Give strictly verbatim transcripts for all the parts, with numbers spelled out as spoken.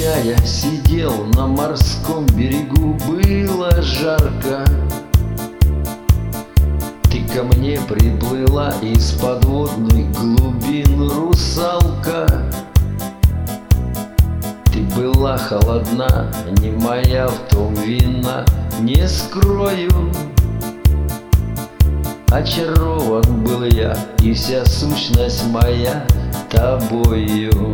дня я сидел на морском берегу, было жарко. Ты ко мне приплыла из подводных глубин, русалка. Ты была холодна, не моя в том вина, не скрою. Очарован был я, и вся сущность моя тобою.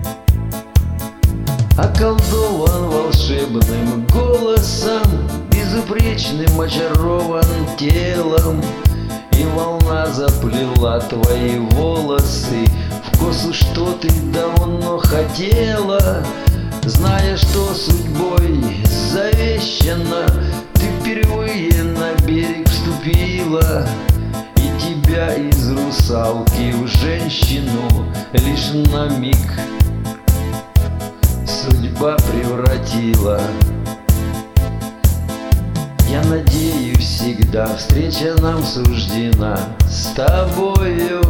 Околдован волшебным голосом, безупречным очарован телом. И волна заплела твои волосы в косу, что ты давно хотела. Зная, что судьбой завещана, ты впервые на берег вступила. И тебя из русалки в женщину лишь на миг судьба превратила. Я надеюсь, всегда встреча нам суждена с тобою.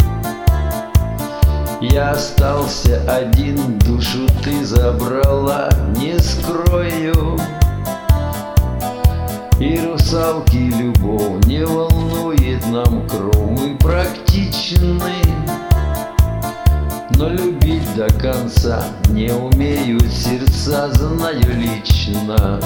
Я остался один, душу ты забрала, не скрою. И русалки любовь не волнует нам кровь, мы практичны. Но любить до конца не умеют сердца, знаю лично.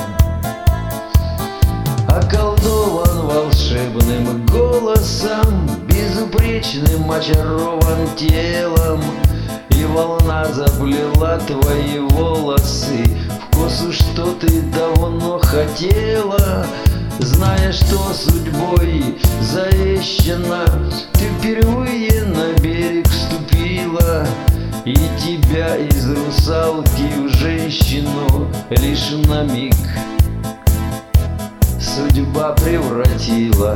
Околдован волшебным голосом, безупречным очарован телом. И волна заплела твои волосы в косу, что ты давно хотела. Зная, что судьбой завещана, ты впервые на берег вступила. И тебя из русалки в женщину лишь на миг судьба превратила.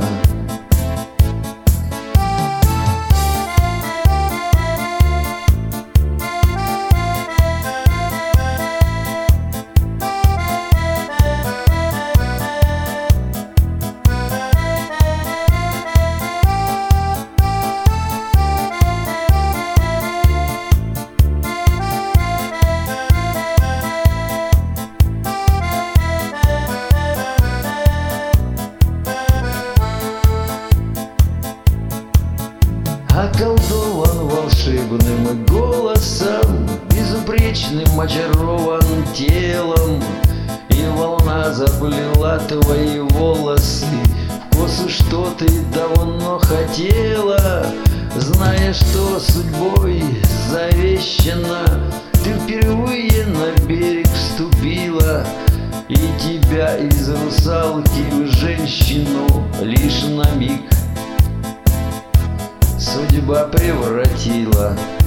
Околдован волшебным голосом, безупречным очарован телом. И волна заплела твои волосы в косу, что ты давно хотела. Зная, что судьбой завещана, ты впервые на берег вступила. И тебя из русалки в женщину лишь на миг судьба превратила.